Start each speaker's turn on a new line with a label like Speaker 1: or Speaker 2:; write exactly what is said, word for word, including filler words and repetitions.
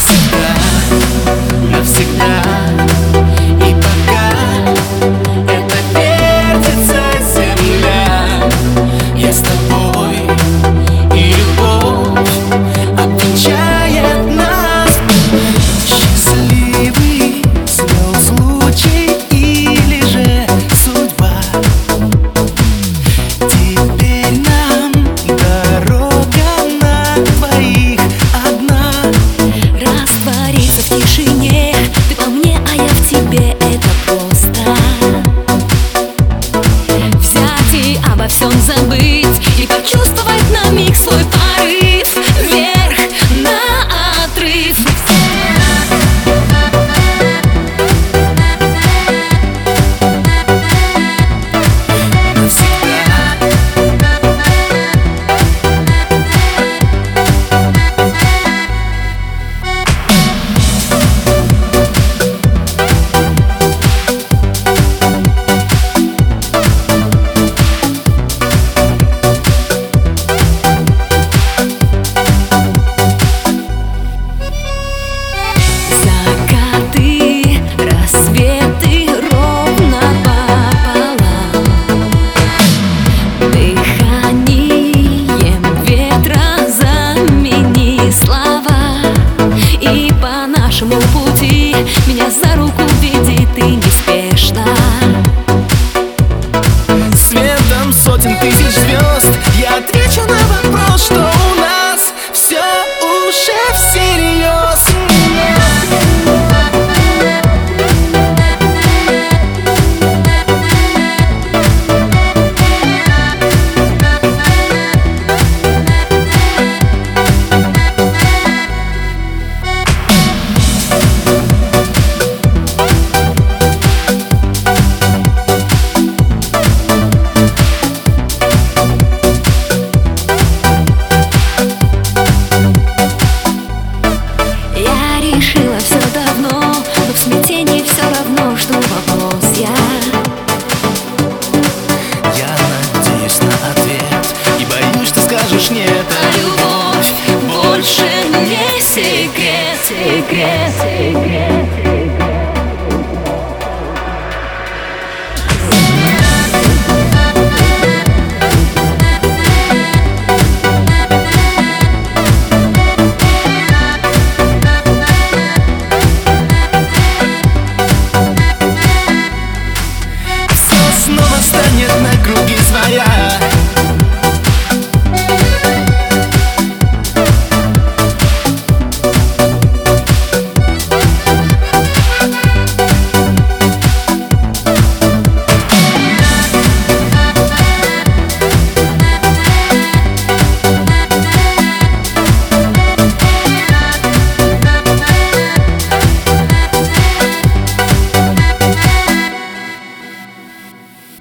Speaker 1: навсегда, навсегда. И пока это вертится земля, я с тобой, и любовь обвенчает нас. Счастливый свел случай или же судьба. Теперь нам дорога на двоих одна.
Speaker 2: Раствориться в тишине, ты по мне, а я в тебе, это просто. Взять и обо всем забыть, и почувствовать на миг свой порыв вверх на отрыв. Пути меня за руку веди ты неспешно.
Speaker 1: Светом сотен тысяч звезд я отвечу на вопрос, что у нас все уже всерьез.
Speaker 2: Решила все давно, но в смятении все равно жду вопрос я.
Speaker 1: Я надеюсь на ответ и боюсь, что скажешь нет.
Speaker 2: А любовь больше не секрет, секрет, секрет.